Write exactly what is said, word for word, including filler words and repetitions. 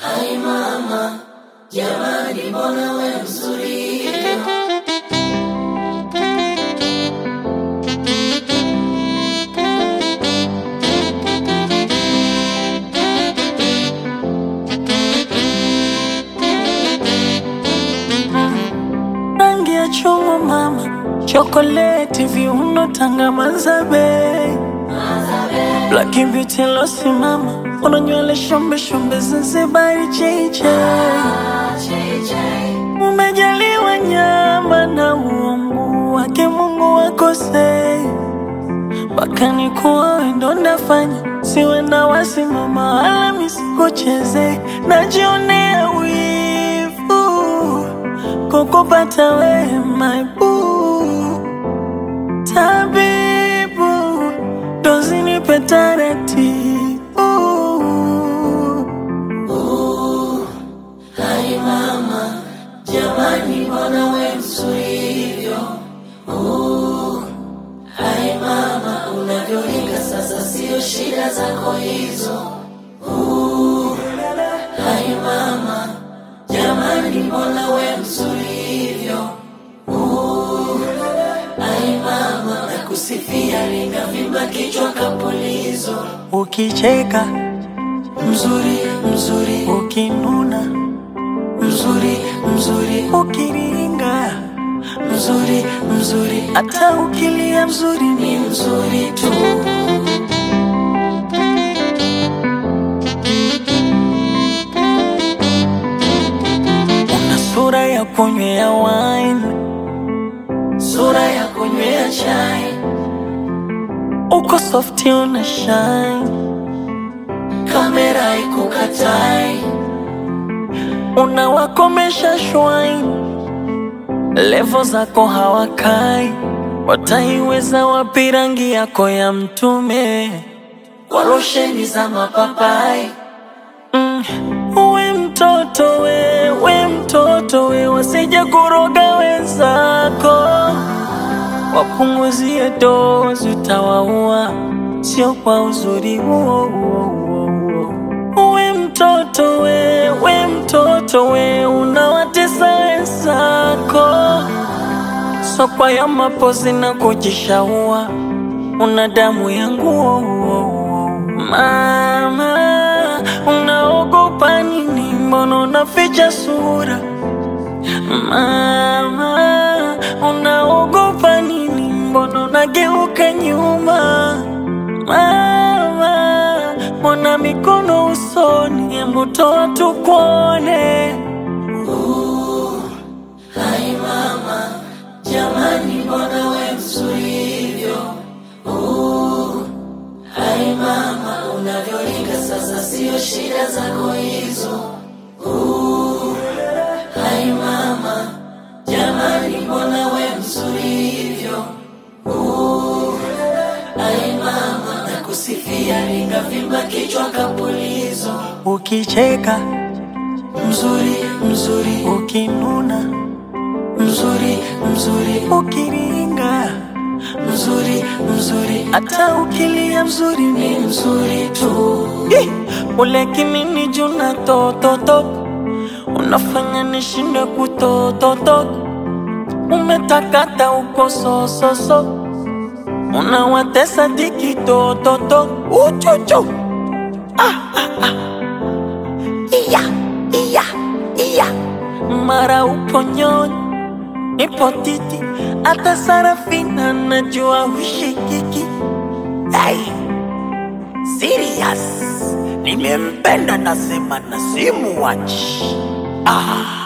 Hai mama, jamani mbona we mzuri. Rangi ya chungwa mama, chokoleti viuno tanga mazabe, Black beauty losi mama, una nywele shombe shombe Zanzibari cheche. Umejaliwa nyama na uungu wake Mungu wakosei, mpaka nikuwa ndo nafanya siwe na wasimama wala misikucheze. Najionea wivu kukupata we my boo, tabibu dozi nipe taratibu. Hai mama, jamani mbona we mzuri hivyo. uh, Hai mama, unavyoringa sasa sio shida zako hizo. uh, Hai mama, jamani mbona we mzuri hivyo. uh, Hai mama, nakusifia ringa vimba kichwa kapulizo. Ukicheka Mzuri, mzuri, ukinuna mzuri, mzuri, ukiringa mzuri, mzuri, hata ukilia mzuri ni mzuri tu. una sura ya kunywea wine, Sura ya kunywea chai, uko softi una shine, kamera ikukatai. unawakomesha shwine, levo zako hawakai, wataiweza wapi rangi yako ya mtume Kwa rosheni za mapapai. mm. Uwe mtoto we, we mtoto we, wasije kuroga wenzako, wapunguzie dozi utawaua, sio kwa uzuri huo huo huo. Uwe mtoto we, we mtoto we, unawatesa wenzako, so kwa ya mapozi na kujishaua, una damu yangu mama. Unaogopa nini? Mbona unaficha sura mama? Unaogopa nini? Mbona unageuka nyuma mama? Mbona mikono usoni? Hebu toa tukuone. Hai mama, jamani mbona we mzuri hivyo. uh, Hai mama, unavyoringa sasa sio shida zako hizo. uh, Hai mama, jamani mbona we mzuri hivyo. uh, Hai mama, nakusifia ringa vimba kichwa kapulizo. Ukicheka Mzuri, mzuri, ukinuna mzuri, mzuri, ukiringa mzuri, mzuri, hata ukilia mzuri ni ni mzuri tu. Ih, ule kimini juna tototo, unafanya nishinde kutototo. Umetakata uko sososo, unawatesa diki tototo. Uchuchu ah, ah, ah. Iya, iya, iya. Mara upo nyonyi, nipo titi, hata Sarafina najua hushikiki. Hey, serious, nimempenda nasema na simuwachi. Ah.